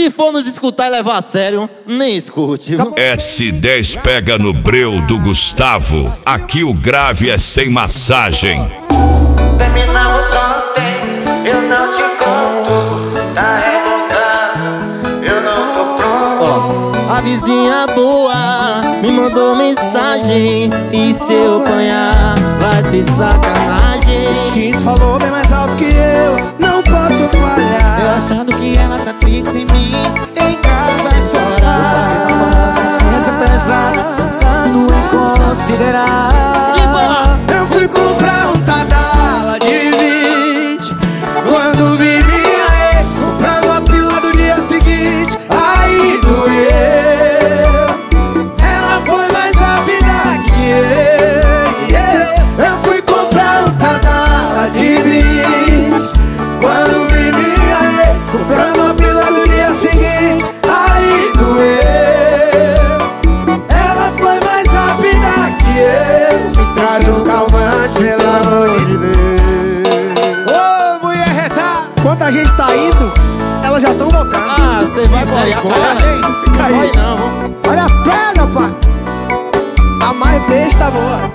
Se for nos escutar e levar a sério, nem escute. S10 pega no breu do Gustavo. Aqui o grave é sem massagem. Terminamos ontem, eu não te conto. Tá revoltado, eu não tô pronto. A vizinha boa me mandou mensagem, e se eu apanhar, vai ser sacanagem. O instinto falou bem mais alto que eu, não posso falhar. Eu achando que ela tá triste em mim, em casa chorar. Consciência pesada, pensando em considerar. Eu fui comprar um Tadala de 20, quando vi minha ex comprando a pílula do dia seguinte. Aí doeu, ela foi mais rápida que eu. Eu fui comprar um Tadala de 20, quando vi minha ex comprando a pílula do dia seguinte. Aí doeu, ela foi mais rápida que eu. Me traz um calmante, pelo amor de Deus. Ô, mulher reta, enquanto a gente tá indo, elas já tão voltando. Ah, você vai correr com ela? Fica aí. Vai não. Olha a perna, pai. A mais besta boa.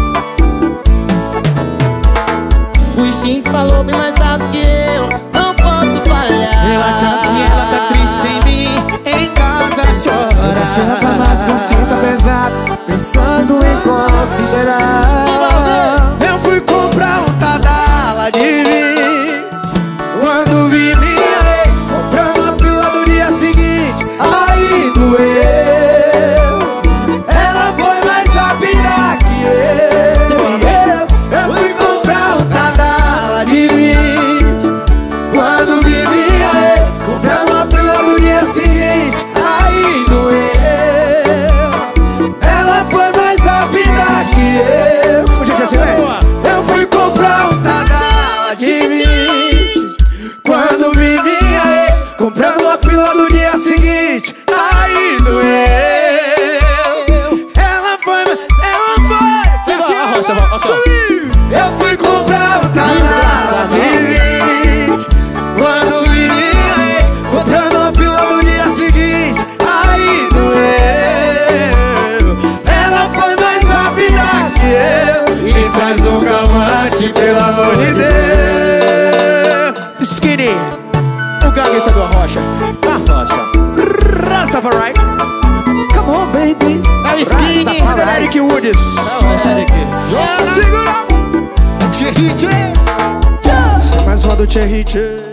O instinto falou bem mais alto que eu, não posso falhar. Eu achando que ela tá triste em mim, em casa chora. Você não tá mais consciente, pesado, pensando em considerar. Eu fui comprar um Tadala de 20, quando vi minha ex comprando a pílula do dia seguinte. Aí doeu, ela foi mais rápida que eu fui comprar um Tadala de 20, quando vi minha ex comprando a pílula do dia seguinte. Aí doeu, ela foi mais rápida que eu. Gente, assim, eu fui comprar um Tadala de 20, quando vi minha ex comprando a pílula do dia seguinte. Aí doeu, ela foi. Subiu. Eu fui comprar um Tadala de 20, quando vi minha ex comprando a pílula do dia seguinte. Aí doeu, ela foi mais rápida que eu. Me traz um calmante, pelo amor de Deus. Skinny, o gangsta do Arrocha. Rastafari. Come on, baby. É o Skinny. Rastafari. Eric Woods. É o Eric. Segura. Mais uma do Thierry.